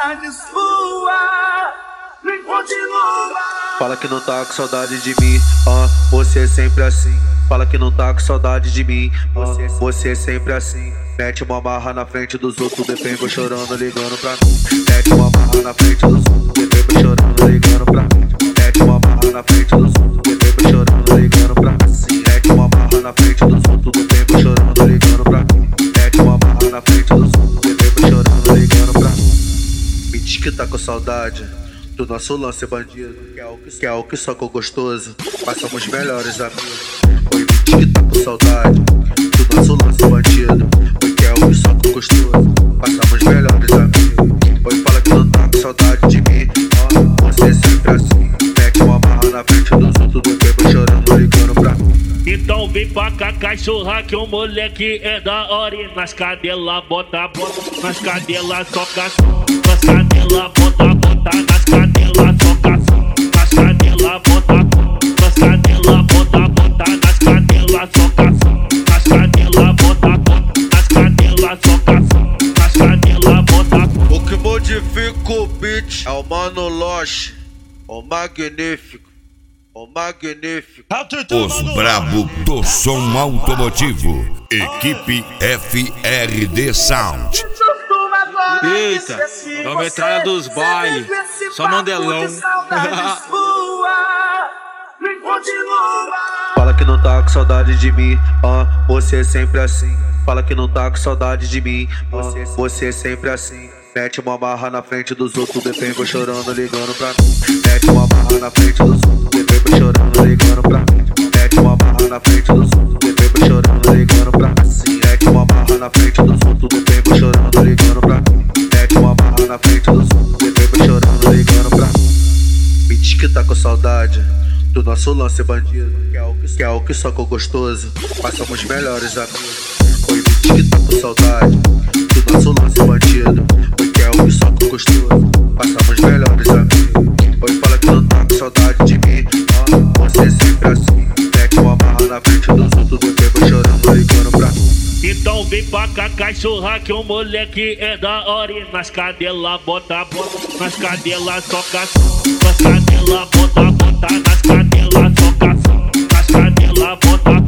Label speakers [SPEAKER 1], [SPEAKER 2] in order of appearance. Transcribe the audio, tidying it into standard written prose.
[SPEAKER 1] saudade sua, nem continua.
[SPEAKER 2] Fala que não tá com saudade de mim, você é sempre assim. Fala que não tá com saudade de mim, você é sempre assim. Mete uma marra na frente dos outros, depois vou chorando, ligando pra mim. Mete uma marra na frente dos outros, depois vou chorando, ligando pra mim. Mete uma marra na frente dos outros, depois vou chorando, ligando pra mim. Mete uma marra na frente dos outros, depois vou chorando, ligando pra mim. Mete uma marra na frente dos outros, depois vou chorando, ligando pra mim. Me diz que tá com saudade do nosso lance bandido, que é o que só com gostoso, mas somos melhores amigos. Oi, me diz que tá com saudade do nosso lance bandido, que é o que só com gostoso, mas somos melhores amigos. Oi, fala que não tá com saudade de mim, você é sempre assim. Mete uma barra na frente dos outros, depois vou chorando, ligando pra mim.
[SPEAKER 3] Então vem pra cá, cachorra, que o moleque é da hora. E nas cadelas bota, nas cadelas soca, nas cadelas bota, nas cadelas soca, nas cadelas bota, nas cadelas bota, nas cadelas soca, nas cadelas bota, nas cadelas soca, nas cadelas bota.
[SPEAKER 2] O que modifica o beat é o Mano Loche, o magnífico. O magnífico.
[SPEAKER 4] Os brabo do som automotivo. Equipe FRD Sound.
[SPEAKER 5] Eita, nova entrada dos bailes. Só Mandelão.
[SPEAKER 2] Fala que não tá com saudade de mim, você é sempre assim. Fala que não tá com saudade de mim, você é sempre assim. Mete uma marra na frente dos outros, depois vou chorando, ligando pra mim. Mete uma marra na frente dos outros, depois vou chorando, ligando pra mim. Mete uma marra na frente dos outros, depois vou chorando, ligando pra mim. Mete uma marra na frente dos outros, depois vou chorando, ligando pra mim. Mete uma marra na frente dos outros, depois vou chorando, ligando pra mim. Me diz que tá com saudade do nosso lance bandido, que é o que só com gostoso, mas somos melhores amigos. Oi, me diz que tá com saudade do nosso lance bandido, que é o que só com gostoso, mas somos melhores amigos. Oi, fala que não tá com saudade de mim, você é sempre assim. Mete uma marra na frente dos outros, depois vou chorando, ligando pra mim.
[SPEAKER 3] Então vem pra cá, cachorra, que o moleque é da hora. E nas cadelas bota, nas cadelas soca, nas cadelas bota, nas cadelas soca, nas cadelas bota.